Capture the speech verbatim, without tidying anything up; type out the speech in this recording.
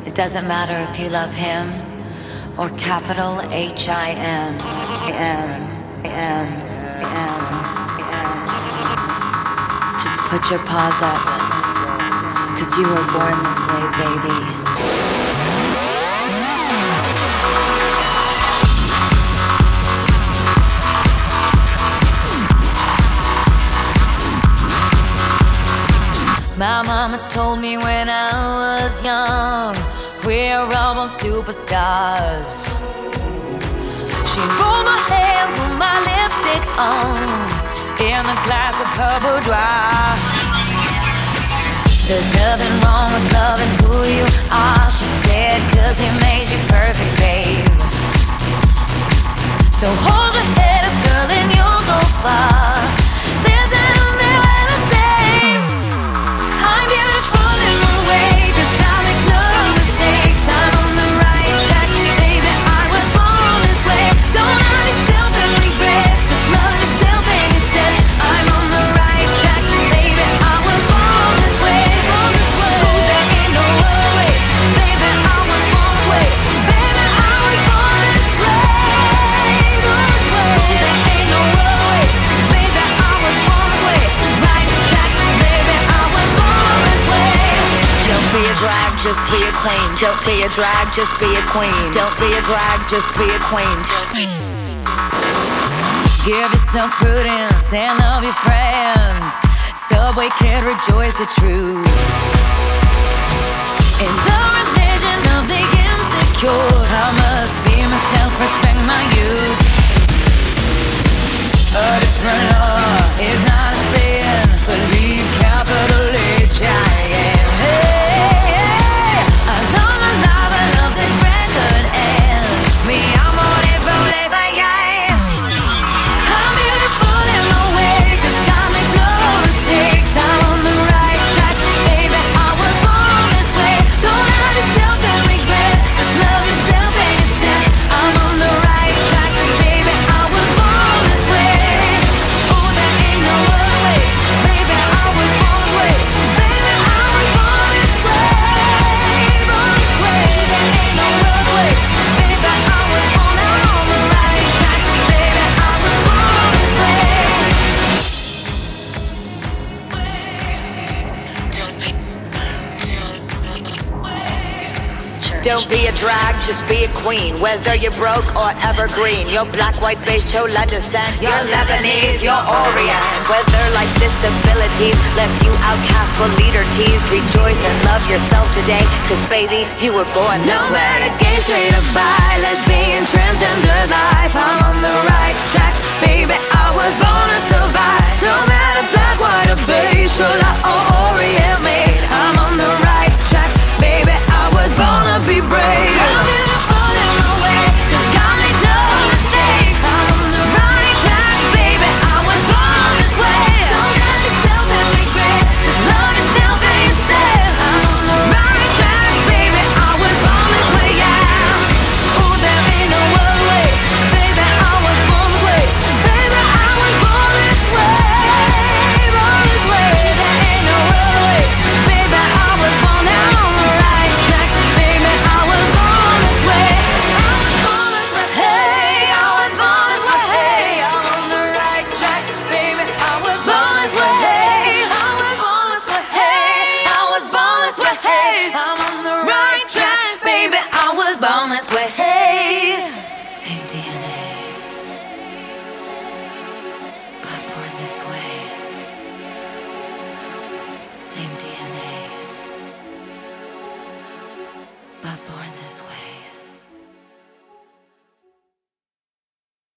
It doesn't matter if you love him or capital H I M. M, M, M, M. Just put your paws up, 'cause you were born this way, baby. My mama told me when I was young, we're all born superstars. She rolled my hair, put my lipstick on, in a glass of her boudoir. There's nothing wrong with loving who you are, she said, 'cause he made you perfect, babe. So hold your head up, girl, and you'll go far. There's an I'm beautiful in my way, 'cause I make no mistakes. I'm on the right track, baby, I was born this way. Don't hurt yourself and regret, just love yourself instead. I'm on the right track, baby, I was born this way. Born this way. Oh, there ain't no other way, baby, I was born this way. Baby, I was born this way. Born this way. Oh, there ain't no other way, baby, I was born this way. Right track, baby, I was born this way. Don't be a drag, just be a queen. Don't be a drag, just be a queen. Don't be a drag, just be a queen. Give yourself prudence and love your friends. Subway kid, rejoice your truth. In the religion of the insecure, I must be myself, respect my youth. A different law is not a sin, believe capital H I M. Hey, hey, I love my life, I love this record, and me, I'm on it, rolling my eyes. I'm beautiful in my way, 'cause I make no mistakes. I'm on the right track, baby, I was born this way. Don't hurt yourself and regret, just love yourself instead. I'm on the right track, baby, I was born this way. Oh, there ain't no other way, baby, I was born this way. Baby, I was born this way. Born this way. There ain't no other way, baby, I was born. I'm on the right track, baby, I was born this way. Don't be a drag, just be a queen. Whether you're broke or evergreen, you're black, white, beige, chola descent, you're Lebanese, you're Orient. Whether life's disabilities left you outcast but leader teased, rejoice and love yourself today, 'cause baby, you were born this way. No matter gay, straight or bi, lesbian, transgender life, I'm on the right track, baby, I was born to survive. No matter black, white or beige, chola or Orient made, I'm on the right track, baby, I was born to be brave. I'm beautiful in my way, 'cause God made no mistakes. I'm on the right track, baby, I was born this way. Don't hurt yourself and regret, just love yourself instead. I'm on the right track, baby, I was born this way, yeah. Oh, there ain't no other way, baby, I was born this way. Baby, I was born this way. Born this way. There ain't no other way, baby, I was born. Now on the right track, baby, I was born this way. I was born this way. Hey, I was born this way. Hey, I'm on the right track, baby, I was born this way. Hey, I was born this way. Hey, I was born this way. Hey, I'm on the right track, baby, I was born this way. Hey, same D N A, but born this way. Same D N A, but born this way.